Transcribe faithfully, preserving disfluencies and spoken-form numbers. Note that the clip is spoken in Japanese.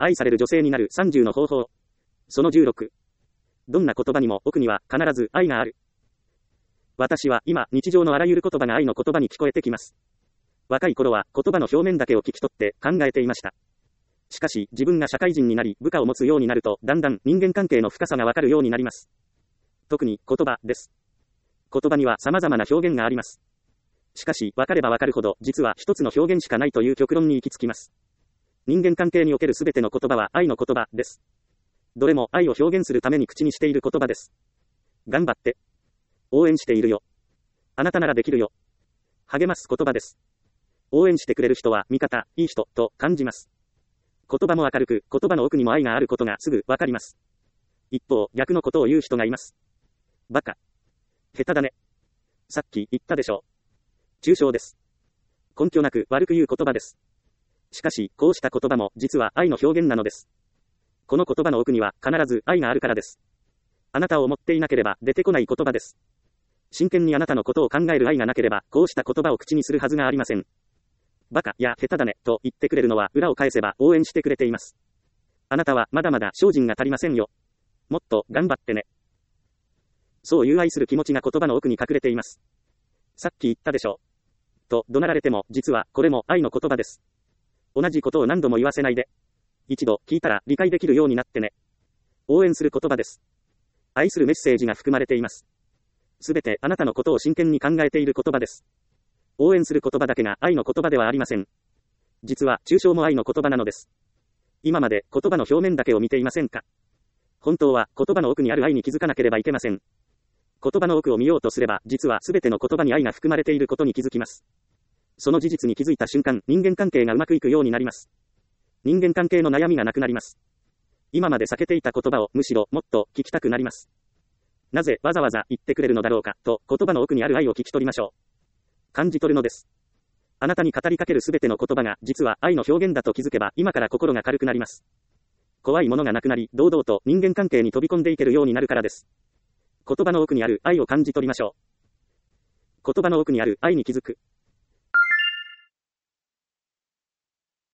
愛される女性になるさんじゅうの方法。そのじゅうろく。どんな言葉にも奥には必ず愛がある。私は今、日常のあらゆる言葉が愛の言葉に聞こえてきます。若い頃は言葉の表面だけを聞き取って考えていました。しかし、自分が社会人になり、部下を持つようになると、だんだん人間関係の深さがわかるようになります。特に、言葉です。言葉には様々な表現があります。しかし、わかればわかるほど、実は一つの表現しかないという極論に行き着きます。人間関係におけるすべての言葉は愛の言葉です。どれも愛を表現するために口にしている言葉です。頑張って。応援しているよ。あなたならできるよ。励ます言葉です。応援してくれる人は味方、いい人、と感じます。言葉も明るく、言葉の奥にも愛があることがすぐわかります。一方、逆のことを言う人がいます。バカ。下手だね。さっき言ったでしょう。抽象です。根拠なく悪く言う言葉です。しかし、こうした言葉も実は愛の表現なのです。この言葉の奥には必ず愛があるからです。あなたを思っていなければ出てこない言葉です。真剣にあなたのことを考える愛がなければ、こうした言葉を口にするはずがありません。バカや下手だねと言ってくれるのは裏を返せば応援してくれています。あなたはまだまだ精進が足りませんよ。もっと頑張ってね。そういう愛する気持ちが言葉の奥に隠れています。さっき言ったでしょう。と怒鳴られても実はこれも愛の言葉です。同じことを何度も言わせないで。一度聞いたら理解できるようになってね。応援する言葉です。愛するメッセージが含まれています。すべてあなたのことを真剣に考えている言葉です。応援する言葉だけが愛の言葉ではありません。実は抽象も愛の言葉なのです。今まで言葉の表面だけを見ていませんか？本当は言葉の奥にある愛に気づかなければいけません。言葉の奥を見ようとすれば実はすべての言葉に愛が含まれていることに気づきます。その事実に気づいた瞬間、人間関係がうまくいくようになります。人間関係の悩みがなくなります。今まで避けていた言葉をむしろもっと聞きたくなります。なぜわざわざ言ってくれるのだろうかと言葉の奥にある愛を聞き取りましょう。感じ取るのです。あなたに語りかけるすべての言葉が実は愛の表現だと気づけば今から心が軽くなります。怖いものがなくなり堂々と人間関係に飛び込んでいけるようになるからです。言葉の奥にある愛を感じ取りましょう。言葉の奥にある愛に気づく。